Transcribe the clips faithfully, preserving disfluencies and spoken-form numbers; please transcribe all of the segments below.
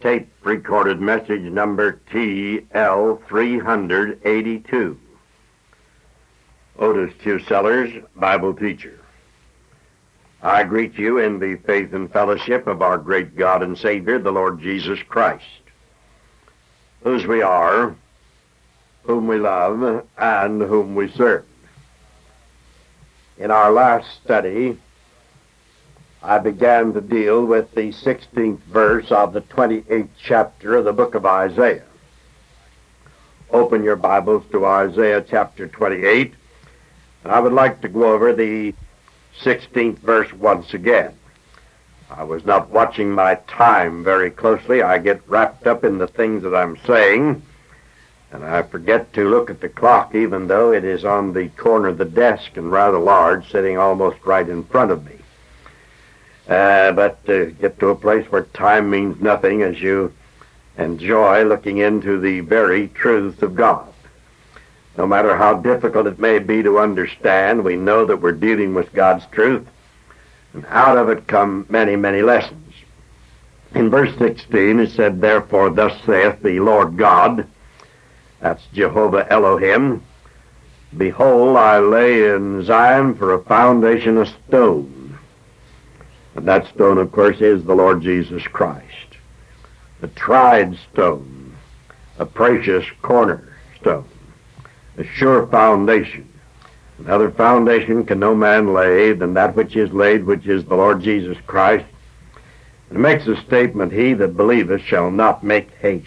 tape recorded message number T L three eighty-two. Otis Q. Sellers, Bible teacher. I greet you in the faith and fellowship of our great God and Savior, the Lord Jesus Christ, whose we are, whom we love, and whom we serve. In our last study, I began to deal with the sixteenth verse of the twenty-eighth chapter of the book of Isaiah. Open your Bibles to Isaiah chapter twenty-eight, and I would like to go over the sixteenth verse once again. I was not watching my time very closely. I get wrapped up in the things that I'm saying, and I forget to look at the clock, even though it is on the corner of the desk and rather large, sitting almost right in front of me. Uh, but to get to a place where time means nothing as you enjoy looking into the very truth of God. No matter how difficult it may be to understand, we know that we're dealing with God's truth, and out of it come many, many lessons. In verse sixteen it said, "Therefore thus saith the Lord God," that's Jehovah Elohim, "Behold, I lay in Zion for a foundation a stone." And that stone, of course, is the Lord Jesus Christ. A tried stone, a precious cornerstone, a sure foundation. Another foundation can no man lay than that which is laid, which is the Lord Jesus Christ. And it makes a statement, "He that believeth shall not make haste."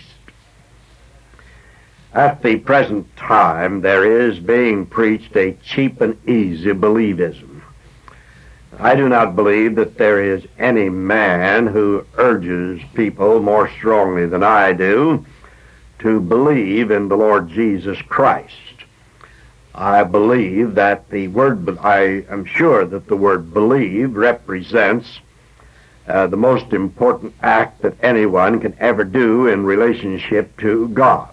At the present time, there is being preached a cheap and easy believism. I do not believe that there is any man who urges people more strongly than I do to believe in the Lord Jesus Christ. I believe that the word, I am sure that the word believe represents uh, the most important act that anyone can ever do in relationship to God.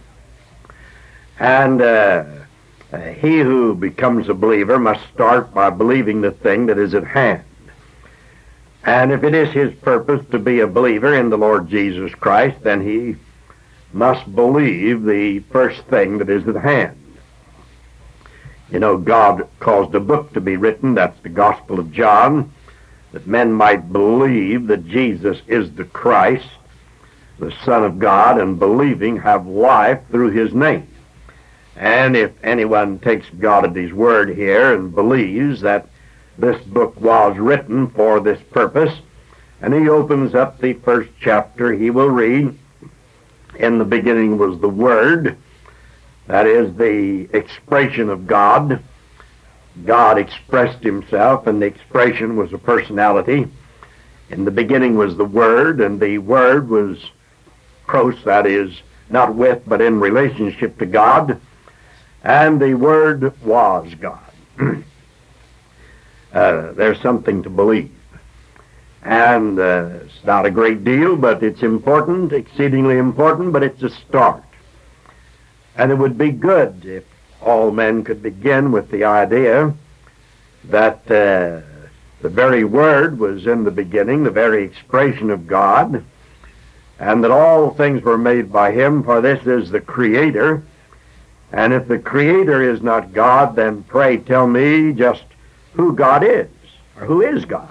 And uh, Uh, he who becomes a believer must start by believing the thing that is at hand. And if it is his purpose to be a believer in the Lord Jesus Christ, then he must believe the first thing that is at hand. You know, God caused a book to be written, that's the Gospel of John, that men might believe that Jesus is the Christ, the Son of God, and believing have life through his name. And if anyone takes God at his word here and believes that this book was written for this purpose, and he opens up the first chapter, he will read, "In the beginning was the Word," that is the expression of God. God expressed himself, and the expression was a personality. In the beginning was the Word, and the Word was pros, that is, not with, but in relationship to God. And the Word was God. uh, there's something to believe. And uh, it's not a great deal, but it's important, exceedingly important, but it's a start. And it would be good if all men could begin with the idea that uh, the very Word was in the beginning, the very expression of God, and that all things were made by him, for this is the Creator. And if the Creator is not God, then pray tell me just who God is, or who is God.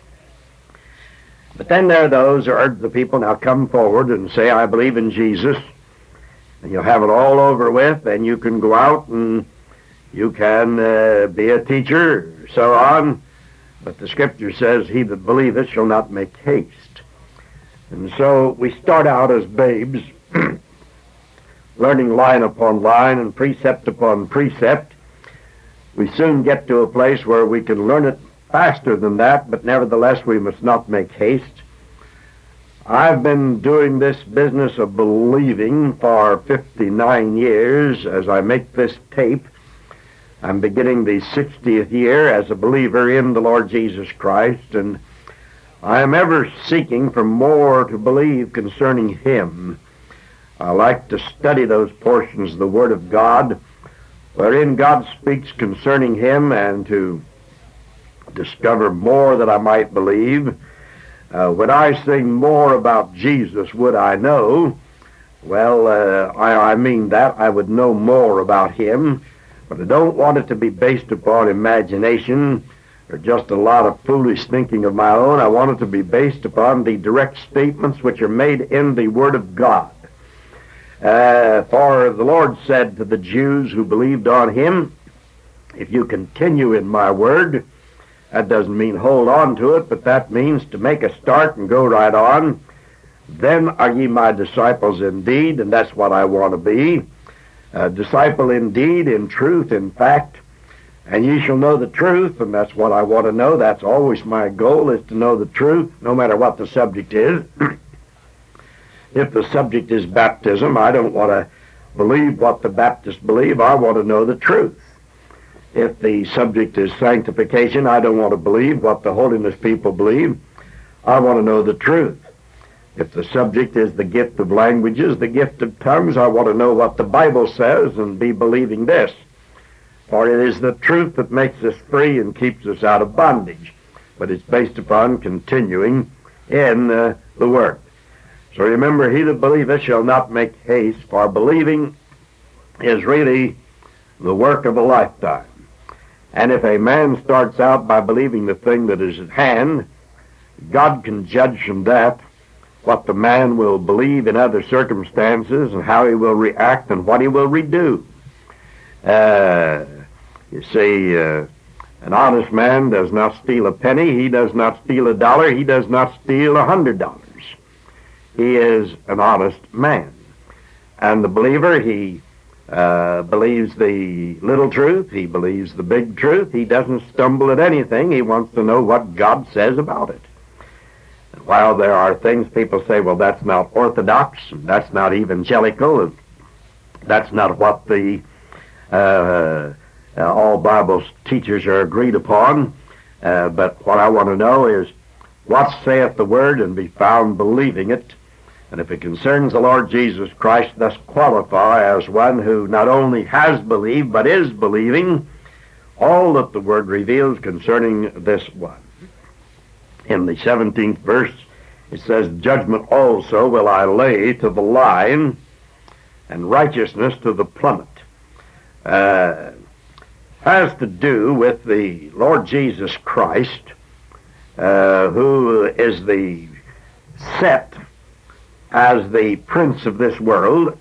But then there are those who urge the people, now come forward and say, "I believe in Jesus," and you'll have it all over with, and you can go out and you can uh, be a teacher, so on. But the Scripture says, "He that believeth shall not make haste." And so we start out as babes, learning line upon line and precept upon precept. We soon get to a place where we can learn it faster than that, but nevertheless we must not make haste. I've been doing this business of believing for fifty-nine years. As I make this tape, I'm beginning the sixtieth year as a believer in the Lord Jesus Christ, and I am ever seeking for more to believe concerning him. I like to study those portions of the Word of God wherein God speaks concerning him, and to discover more that I might believe. Uh, when I sing more about Jesus would I know, well, uh, I, I mean that. I would know more about him, but I don't want it to be based upon imagination or just a lot of foolish thinking of my own. I want it to be based upon the direct statements which are made in the Word of God. Uh, for the Lord said to the Jews who believed on him, if you continue in my word, that doesn't mean hold on to it, but that means to make a start and go right on. Then are ye my disciples indeed, and that's what I want to be. A disciple indeed, in truth, in fact, and ye shall know the truth, and that's what I want to know. That's always my goal, is to know the truth, no matter what the subject is. If the subject is baptism, I don't want to believe what the Baptists believe. I want to know the truth. If the subject is sanctification, I don't want to believe what the holiness people believe. I want to know the truth. If the subject is the gift of languages, the gift of tongues, I want to know what the Bible says and be believing this. For it is the truth that makes us free and keeps us out of bondage. But it's based upon continuing in uh, the Word. So remember, he that believeth shall not make haste, for believing is really the work of a lifetime. And if a man starts out by believing the thing that is at hand, God can judge from that what the man will believe in other circumstances and how he will react and what he will redo. Uh, you see, uh, an honest man does not steal a penny. He does not steal a dollar. He does not steal a hundred dollars. He is an honest man. And the believer, he uh, believes the little truth. He believes the big truth. He doesn't stumble at anything. He wants to know what God says about it. And while there are things people say, well, that's not orthodox, and that's not evangelical, and that's not what the uh, uh, all Bible teachers are agreed upon. Uh, but what I want to know is, what saith the Word, and be found believing it. And if it concerns the Lord Jesus Christ, thus qualify as one who not only has believed, but is believing all that the Word reveals concerning this one. In the seventeenth verse, it says, judgment also will I lay to the line, and righteousness to the plummet. Uh, has to do with the Lord Jesus Christ, uh, who is the set as the prince of this world.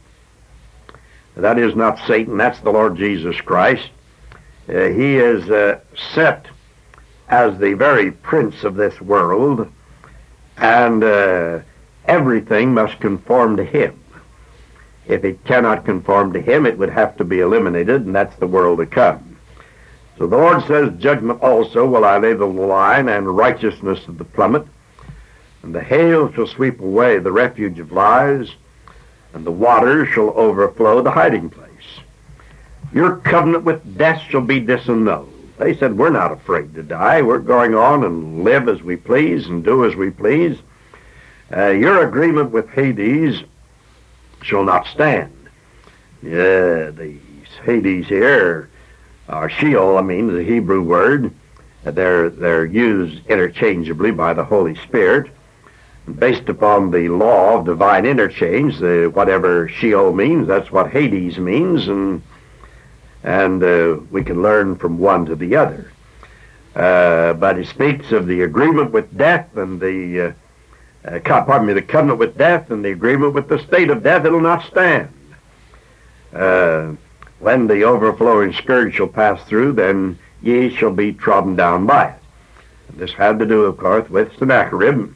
That is not Satan, that's the Lord Jesus Christ. Uh, he is uh, set as the very prince of this world, and uh, everything must conform to him. If it cannot conform to him, it would have to be eliminated, and that's the world to come. So the Lord says, judgment also will I lay to the line, and righteousness to the plummet. And the hail shall sweep away the refuge of lies, and the waters shall overflow the hiding place. Your covenant with death shall be disannulled. They said, we're not afraid to die. We're going on and live as we please and do as we please. Uh, your agreement with Hades shall not stand. Yeah, the Hades here, or Sheol, I mean, the Hebrew word, they're, they're used interchangeably by the Holy Spirit. Based upon the law of divine interchange, the, whatever Sheol means, that's what Hades means, and and uh, we can learn from one to the other. Uh, but he speaks of the agreement with death and the, uh, uh, pardon me, the covenant with death and the agreement with the state of death. It'll not stand. Uh, when the overflowing scourge shall pass through, then ye shall be trodden down by it. And this had to do, of course, with Sennacherib,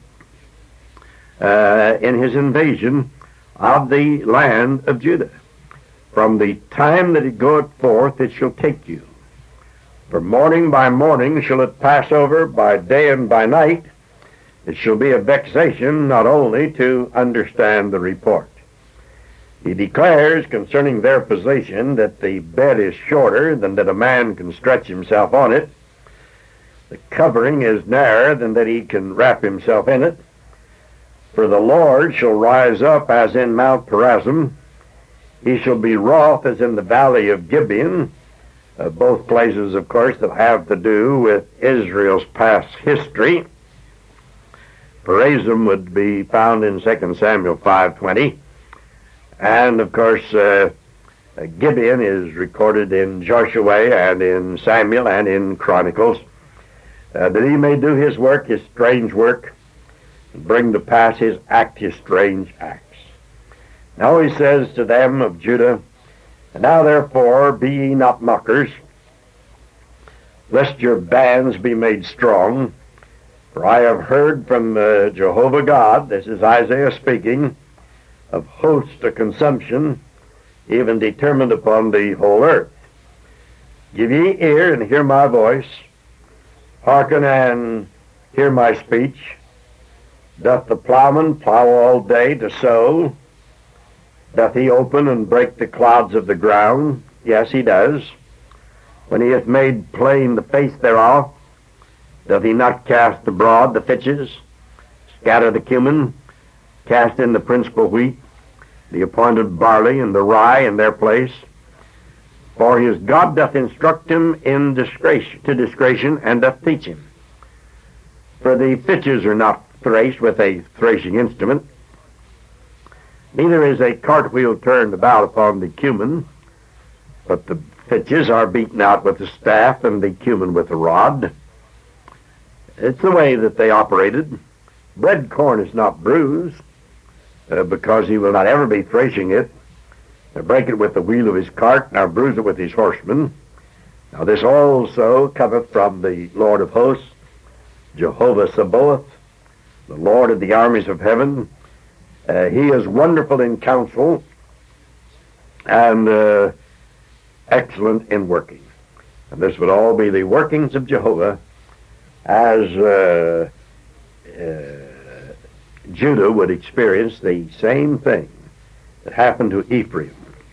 Uh, in his invasion of the land of Judah. From the time that it goeth forth, it shall take you. For morning by morning shall it pass over, by day and by night. It shall be a vexation not only to understand the report. He declares concerning their position that the bed is shorter than that a man can stretch himself on it. The covering is narrower than that he can wrap himself in it. For the Lord shall rise up as in Mount Perazim. He shall be wroth as in the valley of Gibeon. Uh, both places, of course, that have to do with Israel's past history. Perazim would be found in Second Samuel five twenty. And, of course, uh, Gibeon is recorded in Joshua and in Samuel and in Chronicles, uh, that he may do his work, his strange work, and bring to pass his act, his strange acts. Now he says to them of Judah, "And now therefore be ye not mockers, lest your bands be made strong. For I have heard from uh, Jehovah God," this is Isaiah speaking, "of hosts a consumption, even determined upon the whole earth. Give ye ear and hear my voice. Hearken and hear my speech. Doth the plowman plow all day to sow? Doth he open and break the clods of the ground? Yes, he does. When he hath made plain the face thereof, doth he not cast abroad the fitches, scatter the cumin, cast in the principal wheat, the appointed barley and the rye in their place? For his God doth instruct him in discretion, to discretion, and doth teach him. For the fitches are not threshed with a threshing instrument, neither is a cartwheel turned about upon the cumin, but the fitches are beaten out with the staff and the cumin with the rod. It's the way that they operated. Bread corn is not bruised, uh, because he will not ever be threshing it. Now break it with the wheel of his cart, now bruise it with his horsemen. Now this also cometh from the Lord of hosts, Jehovah Sabaoth, the Lord of the armies of heaven. Uh, he is wonderful in counsel and uh, excellent in working. And this would all be the workings of Jehovah, as uh, uh, Judah would experience the same thing that happened to Ephraim.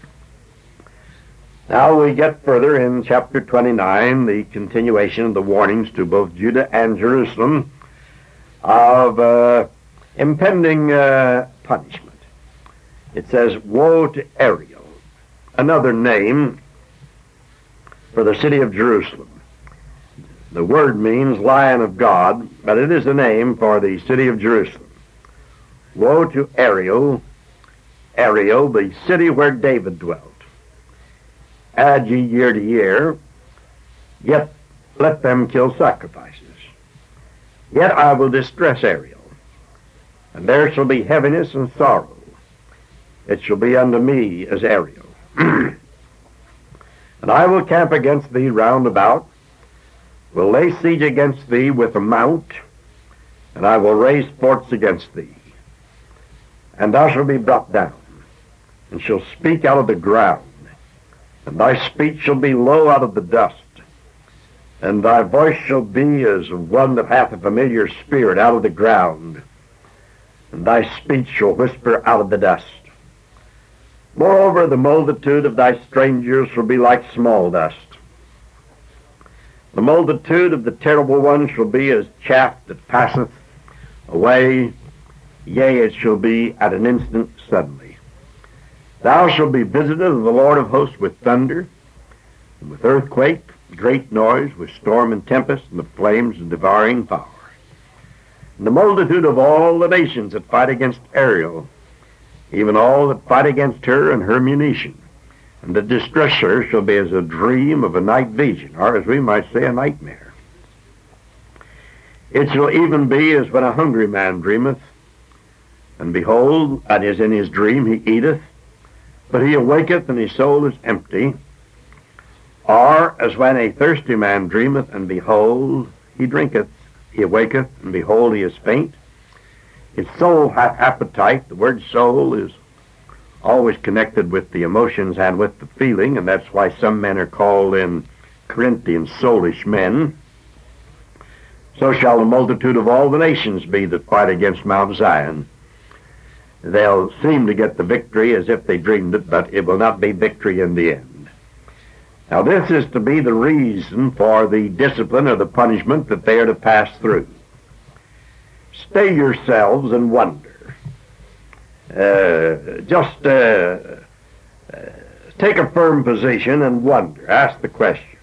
Now we get further in chapter twenty-nine, the continuation of the warnings to both Judah and Jerusalem of uh, impending uh, punishment. It says, "Woe to Ariel," another name for the city of Jerusalem. The word means Lion of God, but it is a name for the city of Jerusalem. Woe to Ariel, Ariel, the city where David dwelt. Add ye year to year, yet let them kill sacrifices. Yet I will distress Ariel, and there shall be heaviness and sorrow. It shall be unto me as Ariel. And I will camp against thee round about, will lay siege against thee with a mount, and I will raise forts against thee. And thou shalt be brought down, and shalt speak out of the ground, and thy speech shall be low out of the dust, and thy voice shall be as of one that hath a familiar spirit out of the ground, and thy speech shall whisper out of the dust. Moreover, the multitude of thy strangers shall be like small dust. The multitude of the terrible ones shall be as chaff that passeth away, yea, it shall be at an instant suddenly. Thou shalt be visited of the Lord of hosts with thunder, and with earthquake, great noise, with storm and tempest, and the flames and devouring fire. And the multitude of all the nations that fight against Ariel, even all that fight against her and her munition, and the distress her shall be as a dream of a night vision, or as we might say, a nightmare. It shall even be as when a hungry man dreameth, and behold, that is in his dream he eateth, but he awaketh and his soul is empty. Or as when a thirsty man dreameth, and behold, he drinketh, he awaketh, and behold, he is faint. His soul hath appetite. The word soul is always connected with the emotions and with the feeling, and that's why some men are called in Corinthians soulish men. So shall the multitude of all the nations be that fight against Mount Zion. They'll seem to get the victory as if they dreamed it, but it will not be victory in the end. Now this is to be the reason for the discipline or the punishment that they are to pass through. Stay yourselves and wonder. Uh, just uh, uh, take a firm position and wonder. Ask the question.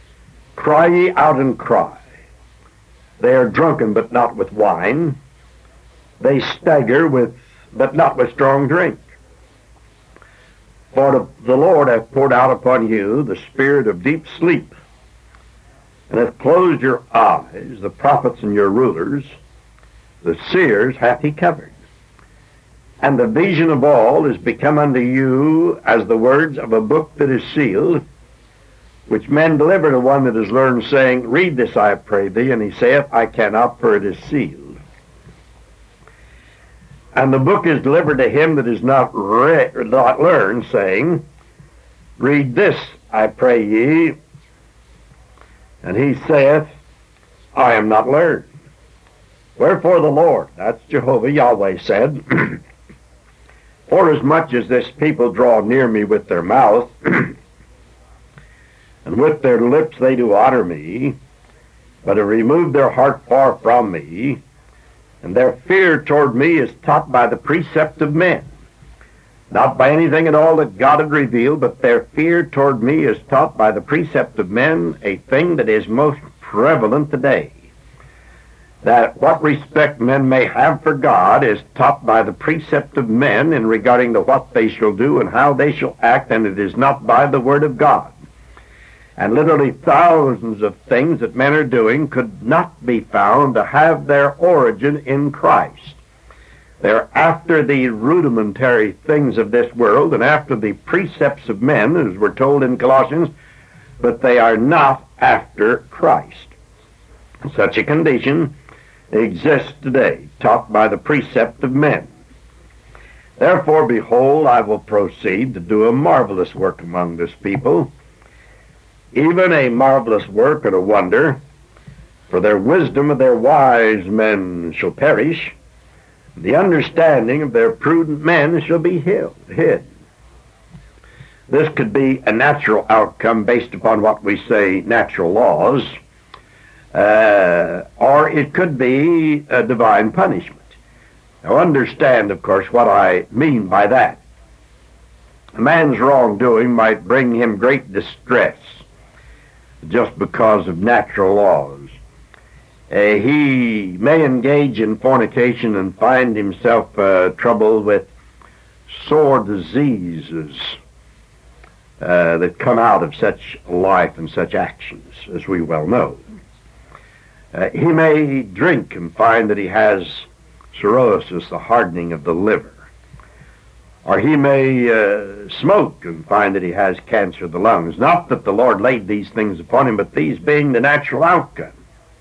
Cry ye out and cry. They are drunken, but not with wine. they stagger with, but not with strong drink. For the, the Lord hath poured out upon you the spirit of deep sleep, and hath closed your eyes, the prophets and your rulers, the seers hath he covered. And the vision of all is become unto you as the words of a book that is sealed, which men deliver to one that is learned, saying, Read this, I pray thee. And he saith, I cannot, for it is sealed. And the book is delivered to him that is not, re- not learned, saying, Read this, I pray ye. And he saith, I am not learned. Wherefore the Lord, that's Jehovah, Yahweh, said, Forasmuch as this people draw near me with their mouth, and with their lips they do honor me, but have removed their heart far from me, and their fear toward me is taught by the precept of men, not by anything at all that God had revealed, but their fear toward me is taught by the precept of men, a thing that is most prevalent today. That what respect men may have for God is taught by the precept of men in regarding to what they shall do and how they shall act, and it is not by the word of God. And literally thousands of things that men are doing could not be found to have their origin in Christ. They're after the rudimentary things of this world and after the precepts of men, as we're told in Colossians, but they are not after Christ. Such a condition exists today, taught by the precept of men. Therefore, behold, I will proceed to do a marvelous work among this people, even a marvelous work and a wonder, for their wisdom of their wise men shall perish, the understanding of their prudent men shall be hid. This could be a natural outcome based upon what we say natural laws, uh, or it could be a divine punishment. Now understand, of course, what I mean by that. A man's wrongdoing might bring him great distress just because of natural laws. Uh, he may engage in fornication and find himself uh, troubled with sore diseases uh, that come out of such life and such actions, as we well know. Uh, he may drink and find that he has cirrhosis, the hardening of the liver. Or he may uh, smoke and find that he has cancer of the lungs. Not that the Lord laid these things upon him, but these being the natural outcome.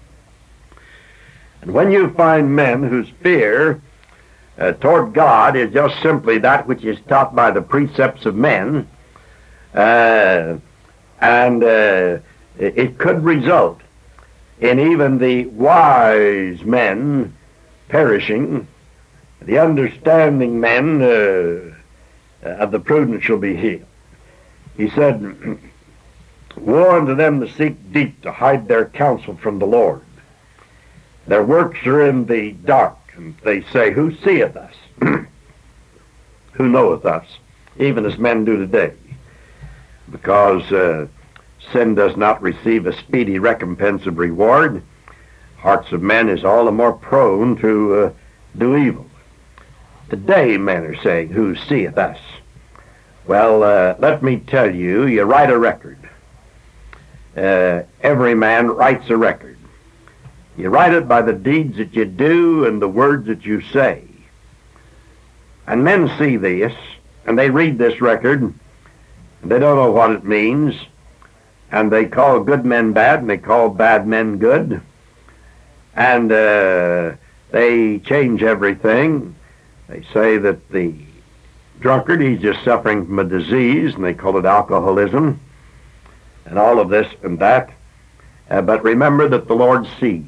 And when you find men whose fear uh, toward God is just simply that which is taught by the precepts of men, uh, and uh, it could result in even the wise men perishing, the understanding men uh, of the prudent shall be healed. He said, Woe unto them that seek deep to hide their counsel from the Lord. Their works are in the dark, and they say, Who seeth us? Who knoweth us? Even as men do today. Because uh, sin does not receive a speedy recompense of reward, hearts of men is all the more prone to uh, do evil. Today men are saying, Who seeth us? Well, uh, let me tell you, you write a record. Uh, every man writes a record. You write it by the deeds that you do and the words that you say. And men see this, and they read this record, and they don't know what it means, and they call good men bad, and they call bad men good, and uh, they change everything. They say that the drunkard, he's just suffering from a disease, and they call it alcoholism, and all of this and that. Uh, but remember that the Lord sees.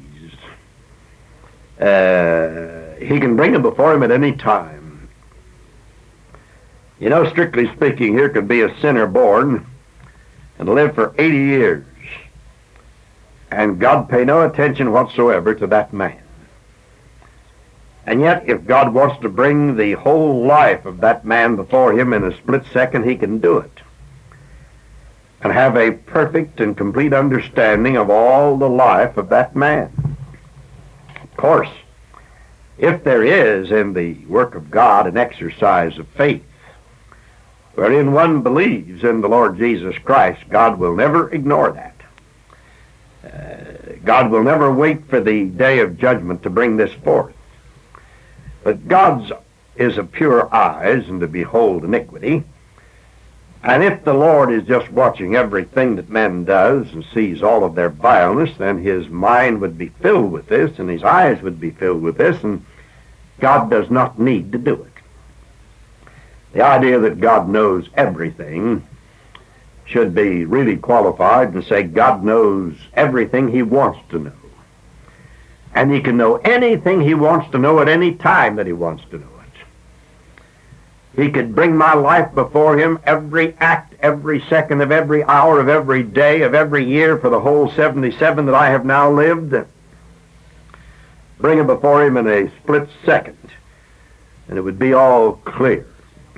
Uh, he can bring them before him at any time. You know, strictly speaking, here could be a sinner born and live for eighty years, and God pay no attention whatsoever to that man. And yet, if God wants to bring the whole life of that man before him in a split second, he can do it, and have a perfect and complete understanding of all the life of that man. Of course, If there is in the work of God an exercise of faith, wherein one believes in the Lord Jesus Christ, God will never ignore that. Uh, God will never wait for the day of judgment to bring this forth. But God's is of pure eyes and to behold iniquity. And if the Lord is just watching everything that man does and sees all of their vileness, then his mind would be filled with this and his eyes would be filled with this, and God does not need to do it. The idea that God knows everything should be really qualified and say God knows everything he wants to know. And he can know anything he wants to know at any time that he wants to know it. He could bring my life before him, every act, every second of every hour of every day of every year for the whole seventy-seven that I have now lived. Bring it before him in a split second, and it would be all clear.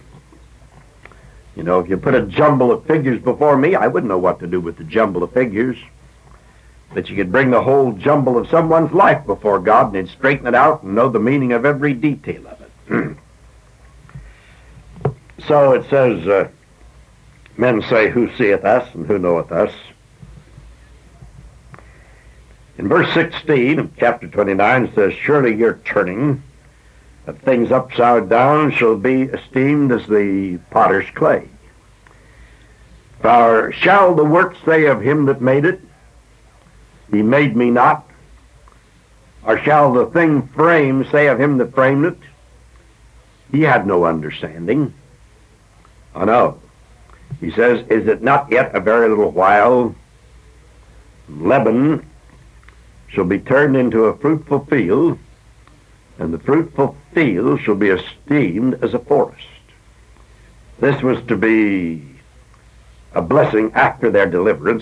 You know, if you put a jumble of figures before me, I wouldn't know what to do with the jumble of figures. But you could bring the whole jumble of someone's life before God, and he'd straighten it out and know the meaning of every detail of it. So it says, uh, men say, who seeth us and who knoweth us? In verse sixteen of chapter twenty-nine it says, surely your turning of things upside down shall be esteemed as the potter's clay. For shall the work say of him that made it, he made me not? Or shall the thing framed say of him that framed it, he had no understanding? Oh no. He says, is it not yet a very little while? Lebanon shall be turned into a fruitful field, and the fruitful field shall be esteemed as a forest. This was to be a blessing after their deliverance,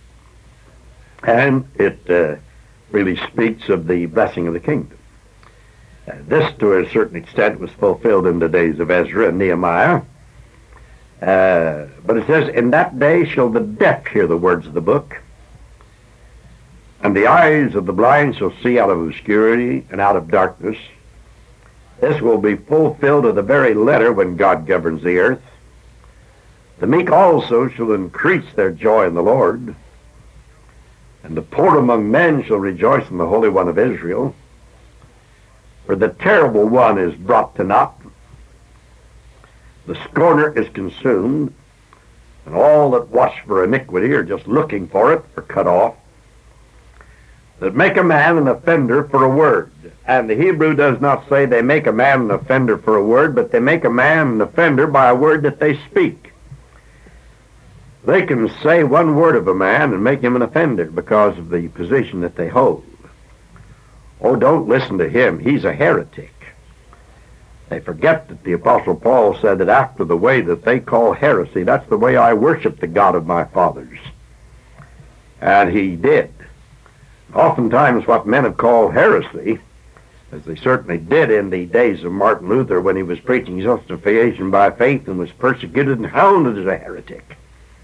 and it uh, really speaks of the blessing of the kingdom. Uh, this, to a certain extent, was fulfilled in the days of Ezra and Nehemiah. Uh, but it says, in that day shall the deaf hear the words of the book, and the eyes of the blind shall see out of obscurity and out of darkness. This will be fulfilled to the very letter when God governs the earth. The meek also shall increase their joy in the Lord, and the poor among men shall rejoice in the Holy One of Israel. For the terrible one is brought to naught, the scorner is consumed, and all that watch for iniquity are just looking for it are cut off. That make a man an offender for a word. And the Hebrew does not say they make a man an offender for a word, but they make a man an offender by a word that they speak. They can say one word of a man and make him an offender because of the position that they hold. Oh, don't listen to him. He's a heretic. They forget that the Apostle Paul said that after the way that they call heresy, that's the way I worship the God of my fathers. And he did. Oftentimes what men have called heresy, as they certainly did in the days of Martin Luther when he was preaching justification by faith and was persecuted and hounded as a heretic,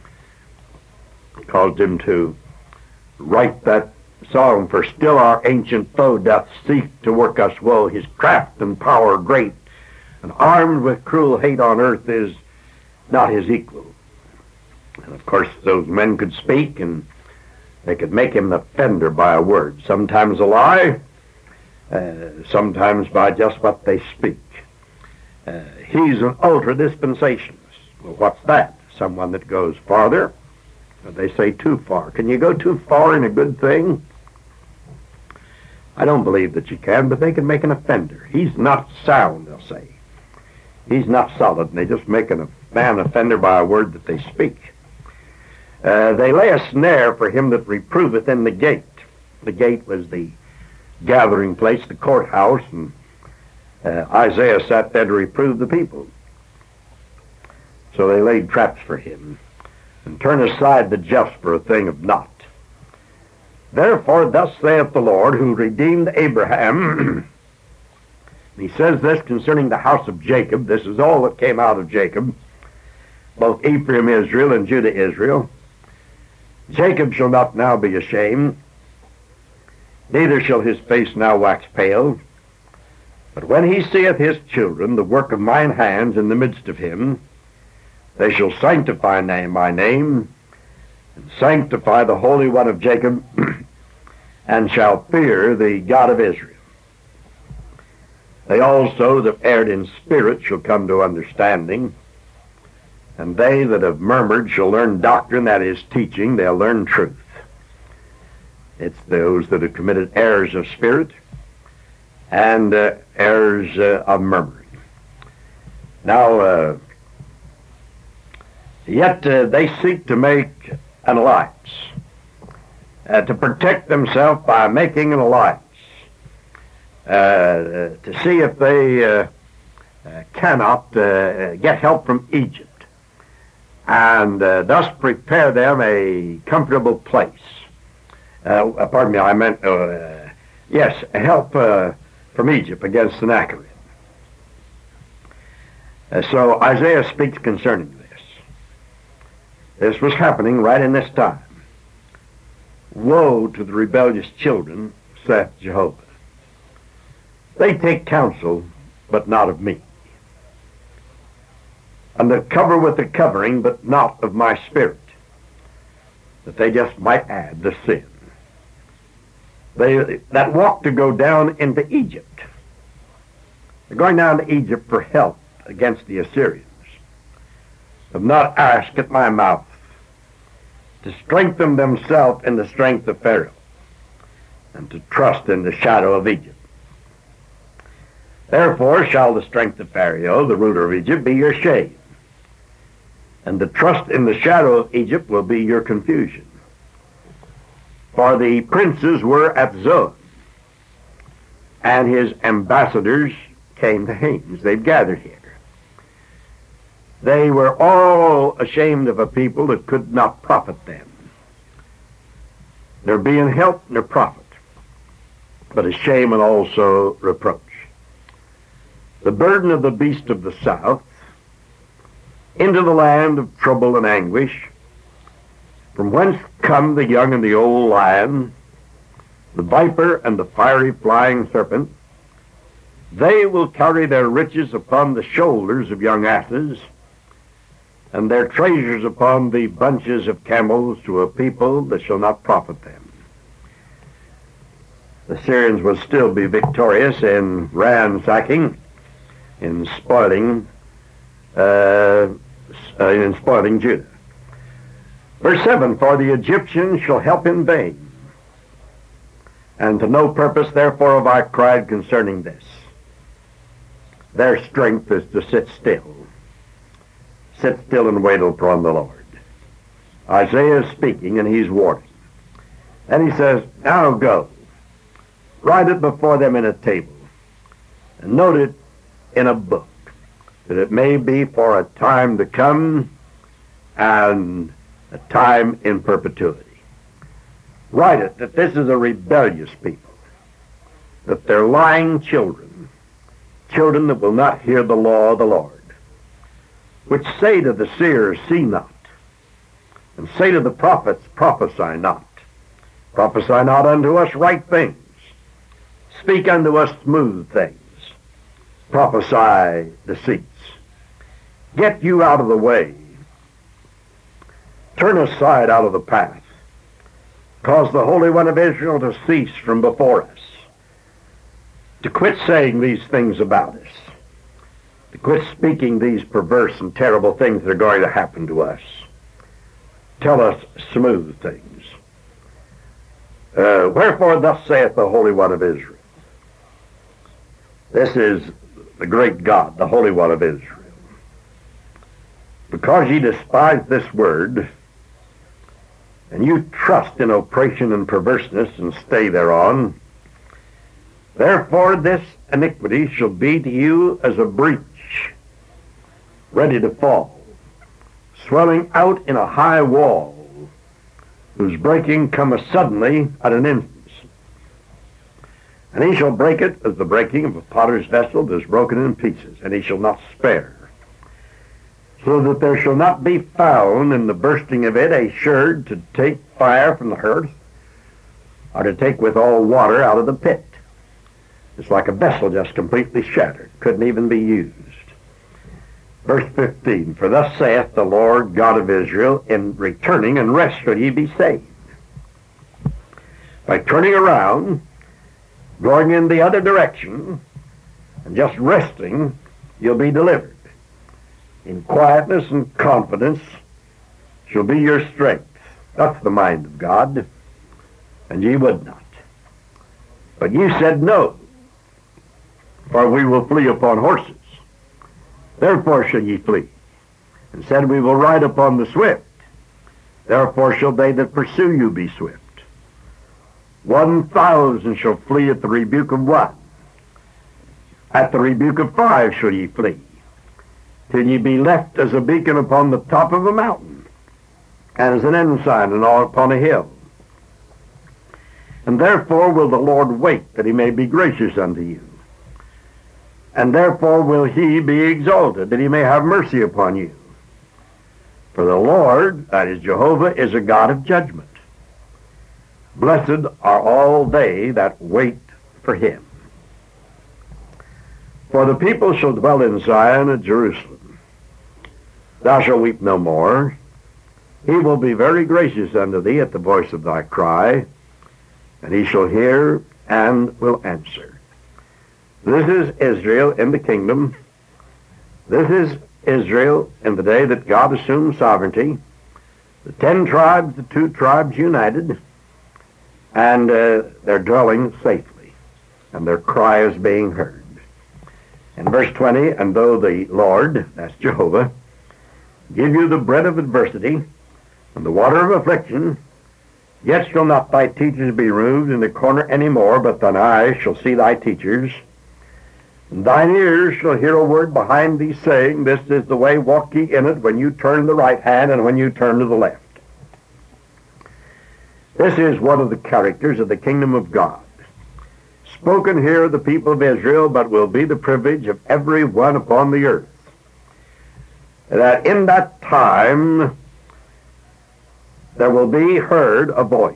caused him to write that song, for still our ancient foe doth seek to work us woe. His craft and power great, and armed with cruel hate on earth is not his equal. And of course those men could speak, and they could make him an offender by a word, sometimes a lie, uh, sometimes by just what they speak. Uh, he's an ultra-dispensationalist. Well, what's that? Someone that goes farther. They say too far. Can you go too far in a good thing? I don't believe that you can, but they can make an offender. He's not sound, they'll say. He's not solid, and they just make a man offender by a word that they speak. Uh, they lay a snare for him that reproveth in the gate. The gate was the gathering place, the courthouse, and uh, Isaiah sat there to reprove the people. So they laid traps for him, and turn aside the just for a thing of naught. Therefore thus saith the Lord, who redeemed Abraham. He says this concerning the house of Jacob. This is all that came out of Jacob, both Ephraim Israel and Judah Israel. Jacob shall not now be ashamed, neither shall his face now wax pale. But when he seeth his children, the work of mine hands in the midst of him, they shall sanctify name my name, and sanctify the Holy One of Jacob, and shall fear the God of Israel. They also that erred in spirit shall come to understanding, and they that have murmured shall learn doctrine, that is teaching, they'll learn truth. It's those that have committed errors of spirit and uh, errors uh, of murmuring. Now, uh, yet uh, they seek to make an alliance, uh, to protect themselves by making an alliance, uh, to see if they uh, uh, cannot uh, get help from Egypt, and uh, thus prepare them a comfortable place. Uh, pardon me, I meant, uh, yes, help uh, from Egypt against Sennacherib. Uh, so Isaiah speaks concerning this. This was happening right in this time. Woe to the rebellious children, saith Jehovah. They take counsel, but not of me. And they cover with the covering, but not of my spirit, that they just might add the sin. They that walk to go down into Egypt. They're going down to Egypt for help against the Assyrians. Have not asked at my mouth to strengthen themselves in the strength of Pharaoh, and to trust in the shadow of Egypt. Therefore shall the strength of Pharaoh, the ruler of Egypt, be your shame, and the trust in the shadow of Egypt will be your confusion. For the princes were at Zoan, and his ambassadors came to Hanes. They've gathered here. They were all ashamed of a people that could not profit them. There being help nor profit, but a shame and also reproach. The burden of the beast of the south, into the land of trouble and anguish, from whence come the young and the old lion, the viper and the fiery flying serpent. They will carry their riches upon the shoulders of young asses, and their treasures upon the bunches of camels, to a people that shall not profit them. The Syrians will still be victorious in ransacking, in spoiling, uh, uh, in spoiling Judah. Verse seven, for the Egyptians shall help in vain, and to no purpose therefore have I cried concerning this. Their strength is to sit still. Sit still and wait upon the Lord. Isaiah is speaking, and he's warning. And he says, now go, write it before them in a table, and note it in a book, that it may be for a time to come, and a time in perpetuity. Write it that this is a rebellious people, that they're lying children, children that will not hear the law of the Lord, which say to the seers, see not, and say to the prophets, prophesy not. Prophesy not unto us right things. Speak unto us smooth things. Prophesy deceits. Get you out of the way. Turn aside out of the path. Cause the Holy One of Israel to cease from before us. To quit saying these things about us. To quit speaking these perverse and terrible things that are going to happen to us. Tell us smooth things. Uh, Wherefore thus saith the Holy One of Israel. This is the great God, the Holy One of Israel. Because ye despise this word, and you trust in oppression and perverseness, and stay thereon, therefore this iniquity shall be to you as a breach, ready to fall, swelling out in a high wall, whose breaking cometh suddenly at an instant. And he shall break it as the breaking of a potter's vessel that is broken in pieces, and he shall not spare, so that there shall not be found in the bursting of it a sherd to take fire from the hearth, or to take with all water out of the pit. It's like a vessel just completely shattered, couldn't even be used. Verse fifteen, for thus saith the Lord God of Israel, in returning and rest shall ye be saved. By turning around, going in the other direction, and just resting, you'll be delivered. In quietness and confidence shall be your strength. That's the mind of God, and ye would not. But ye said, no, for we will flee upon horses. Therefore shall ye flee. And said, we will ride upon the swift. Therefore shall they that pursue you be swift. One thousand shall flee at the rebuke of one. At the rebuke of five shall ye flee, till ye be left as a beacon upon the top of a mountain, and as an ensign and all upon a hill. And therefore will the Lord wait, that he may be gracious unto you. And therefore will he be exalted, that he may have mercy upon you. For the Lord, that is Jehovah, is a God of judgment. Blessed are all they that wait for him. For the people shall dwell in Zion and Jerusalem. Thou shalt weep no more. He will be very gracious unto thee at the voice of thy cry, and he shall hear and will answer. This is Israel in the kingdom. This is Israel in the day that God assumed sovereignty. The ten tribes, the two tribes united, and uh, they're dwelling safely, and their cry is being heard. In verse twenty, and though the Lord, that's Jehovah, give you the bread of adversity and the water of affliction, yet shall not thy teachers be removed in the corner any more, but thine eyes shall see thy teachers. And thine ears shall hear a word behind thee saying, this is the way, walk ye in it, when you turn to the right hand and when you turn to the left. This is one of the characters of the kingdom of God. Spoken here of the people of Israel, but will be the privilege of every one upon the earth. That in that time there will be heard a voice.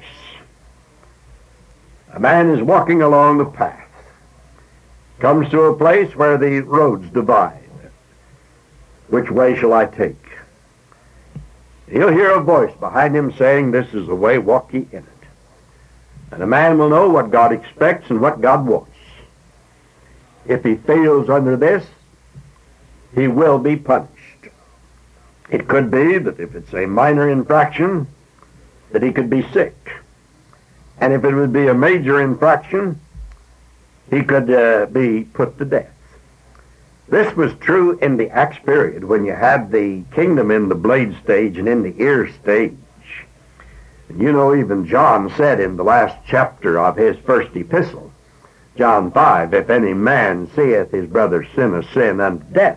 A man is walking along the path, comes to a place where the roads divide. Which way shall I take? He'll hear a voice behind him saying, this is the way, walk ye in it. And a man will know what God expects and what God wants. If he fails under this, he will be punished. It could be that if it's a minor infraction, that he could be sick. And if it would be a major infraction, he could uh, be put to death. This was true in the Acts period, when you had the kingdom in the blade stage and in the ear stage. And you know, even John said in the last chapter of his first epistle, John five, if any man seeth his brother sin a sin unto death,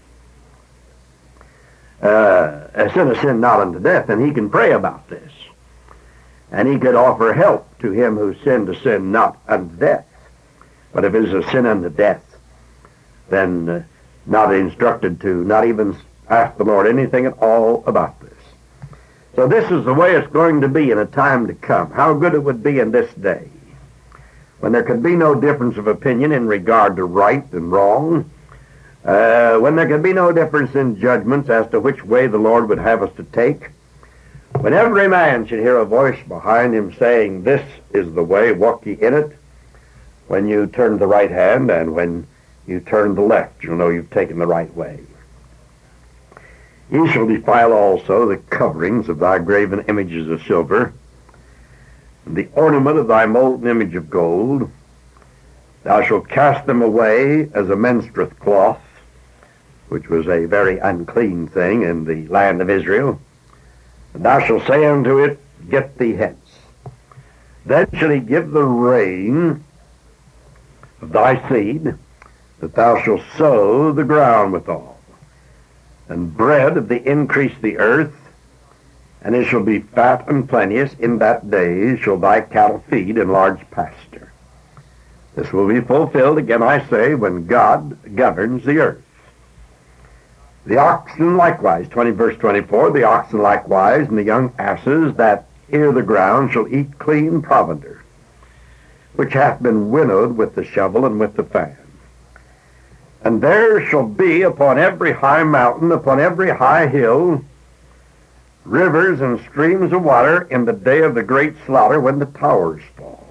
uh, a sin a sin not unto death, then he can pray about this. And he could offer help to him who sinned a sin not unto death. But if it is a sin unto death, then uh, not instructed to, not even ask the Lord anything at all about this. So this is the way it's going to be in a time to come. How good it would be in this day, when there could be no difference of opinion in regard to right and wrong, uh, when there could be no difference in judgments as to which way the Lord would have us to take, when every man should hear a voice behind him saying, this is the way, walk ye in it. When you turn to the right hand and when you turn to the left, you'll know you've taken the right way. Ye shall defile also the coverings of thy graven images of silver, and the ornament of thy molten image of gold. Thou shalt cast them away as a menstruous cloth, which was a very unclean thing in the land of Israel. And thou shalt say unto it, get thee hence. Then shall he give the rain of thy seed, that thou shalt sow the ground withal, and bread of the increase of the earth, and it shall be fat and plenteous. In that day shall thy cattle feed in large pasture. This will be fulfilled, again I say, when God governs the earth. The oxen likewise, twenty verse twenty-four, the oxen likewise, and the young asses that ear the ground shall eat clean provender. which hath been winnowed with the shovel and with the fan. And there shall be upon every high mountain, upon every high hill, rivers and streams of water in the day of the great slaughter when the towers fall.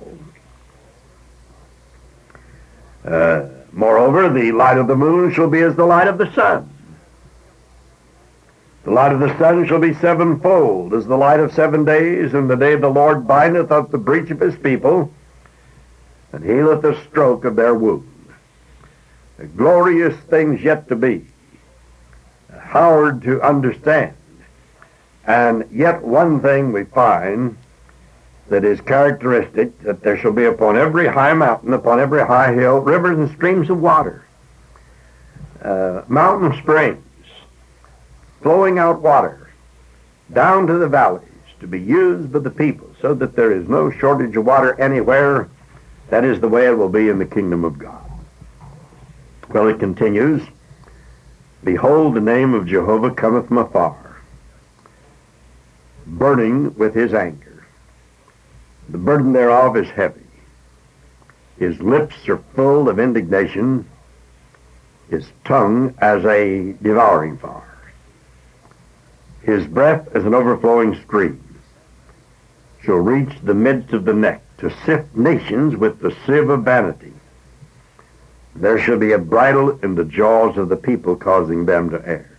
Uh, moreover, the light of the moon shall be as the light of the sun. The light of the sun shall be sevenfold, as the light of seven days, and the day the Lord bindeth up the breach of his people, and healeth the stroke of their wound. The glorious things yet to be, hard to understand. And yet one thing we find that is characteristic, that there shall be upon every high mountain, upon every high hill, rivers and streams of water, uh, mountain springs, flowing out water down to the valleys to be used by the people, so that there is no shortage of water anywhere. That is the way it will be in the kingdom of God. Well, it continues, behold, the name of Jehovah cometh from afar, burning with his anger. The burden thereof is heavy. His lips are full of indignation, his tongue as a devouring fire. His breath as an overflowing stream shall reach the midst of the neck, to sift nations with the sieve of vanity. There shall be a bridle in the jaws of the people, causing them to err.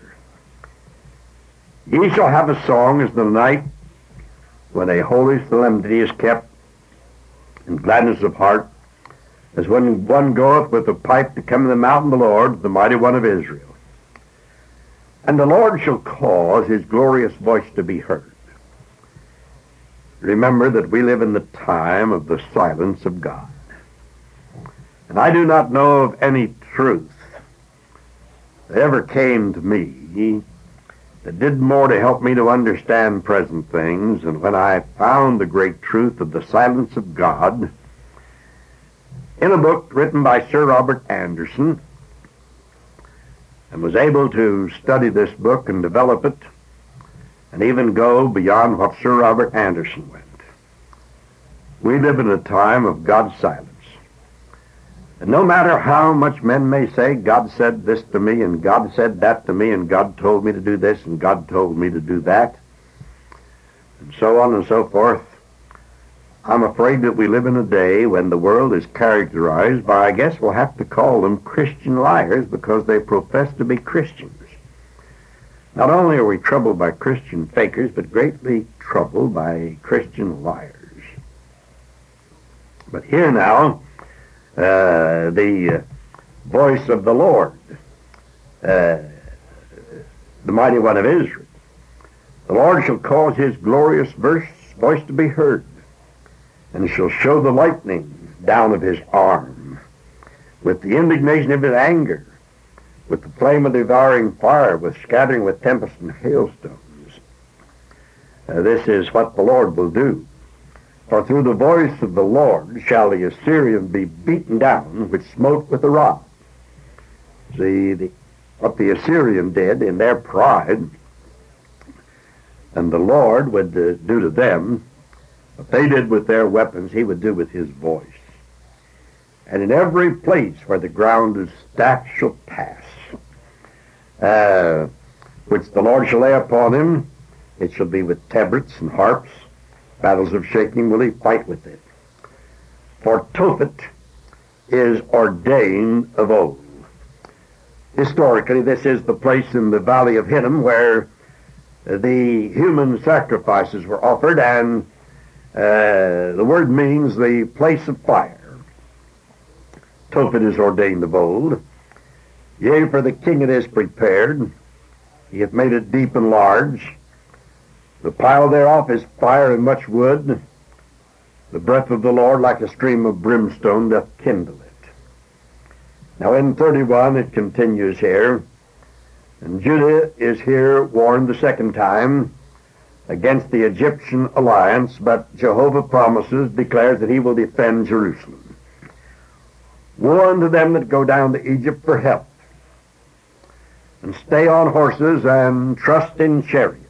Ye shall have a song as the night when a holy solemnity is kept, in gladness of heart, as when one goeth with a pipe to come in the mountain of the Lord, the mighty one of Israel. And the Lord shall cause his glorious voice to be heard. Remember that we live in the time of the silence of God. And I do not know of any truth that ever came to me that did more to help me to understand present things, and when I found the great truth of the silence of God in a book written by Sir Robert Anderson, and was able to study this book and develop it, and even go beyond what Sir Robert Anderson went. We live in a time of God's silence. And no matter how much men may say, God said this to me, and God said that to me, and God told me to do this, and God told me to do that, and so on and so forth, I'm afraid that we live in a day when the world is characterized by, I guess we'll have to call them Christian liars, because they profess to be Christians. Not only are we troubled by Christian fakers, but greatly troubled by Christian liars. But here now, Uh, the uh, voice of the Lord, uh, the mighty one of Israel. The Lord shall cause his glorious verse, voice to be heard, and shall show the lightning down of his arm, with the indignation of his anger, with the flame of devouring fire, with scattering, with tempest and hailstones. Uh, this is what the Lord will do. For through the voice of the Lord shall the Assyrian be beaten down, which smote with a rod. See, the, what the Assyrian did in their pride, and the Lord would uh, do to them, what they did with their weapons, he would do with his voice. And in every place where the ground is staff shall pass, uh, which the Lord shall lay upon him, it shall be with tabrets and harps. Battles of shaking will he fight with it. For Tophet is ordained of old. Historically, this is the place in the valley of Hinnom where the human sacrifices were offered, and uh, the word means the place of fire. Tophet is ordained of old. Yea, for the king it is prepared. He hath made it deep and large. The pile thereof is fire and much wood. The breath of the Lord like a stream of brimstone doth kindle it. Now in thirty-one it continues here, and Judah is here warned the second time against the Egyptian alliance, but Jehovah promises, declares that he will defend Jerusalem. Woe unto them that go down to Egypt for help, and stay on horses and trust in chariots,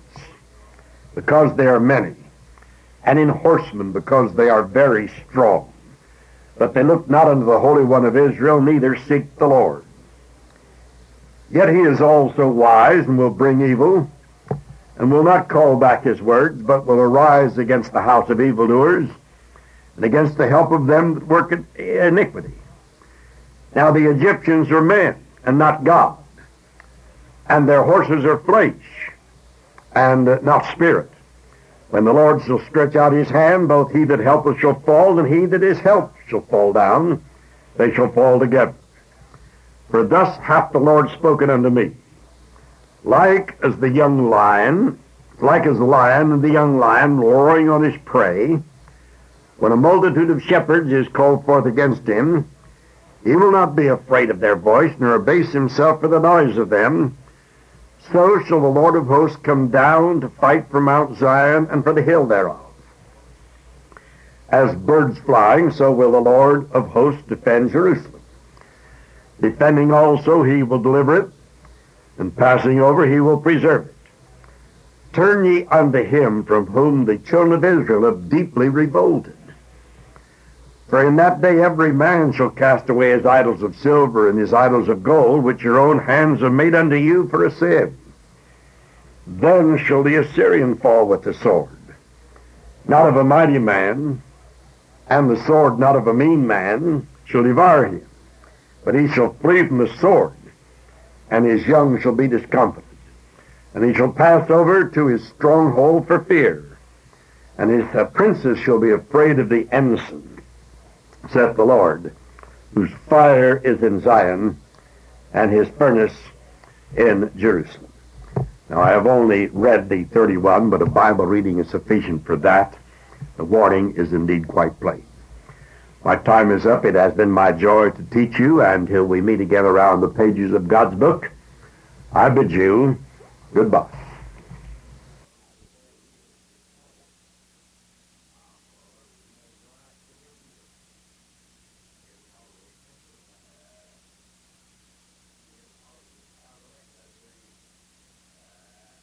because they are many, and in horsemen, because they are very strong. But they look not unto the Holy One of Israel, neither seek the Lord. Yet he is also wise, and will bring evil, and will not call back his words, but will arise against the house of evildoers, and against the help of them that work iniquity. Now the Egyptians are men, and not God, and their horses are flesh, and not spirit. When the Lord shall stretch out his hand, both he that helpeth shall fall, and he that is helped shall fall down. They shall fall together. For thus hath the Lord spoken unto me. Like as the young lion, like as the lion and the young lion roaring on his prey, when a multitude of shepherds is called forth against him, he will not be afraid of their voice, nor abase himself for the noise of them. So shall the Lord of hosts come down to fight for Mount Zion and for the hill thereof. As birds flying, so will the Lord of hosts defend Jerusalem. Defending also, he will deliver it, and passing over, he will preserve it. Turn ye unto him from whom the children of Israel have deeply revolted. For in that day every man shall cast away his idols of silver and his idols of gold, which your own hands have made unto you for a sin. Then shall the Assyrian fall with the sword, not of a mighty man, and the sword not of a mean man shall devour him. But he shall flee from the sword, and his young shall be discomfited. And he shall pass over to his stronghold for fear, and his uh, princes shall be afraid of the ensign, saith the Lord, whose fire is in Zion, and his furnace in Jerusalem. Now, I have only read the thirty-one, but a Bible reading is sufficient for that. The warning is indeed quite plain. My time is up. It has been my joy to teach you, and until we meet again around the pages of God's book, I bid you goodbye.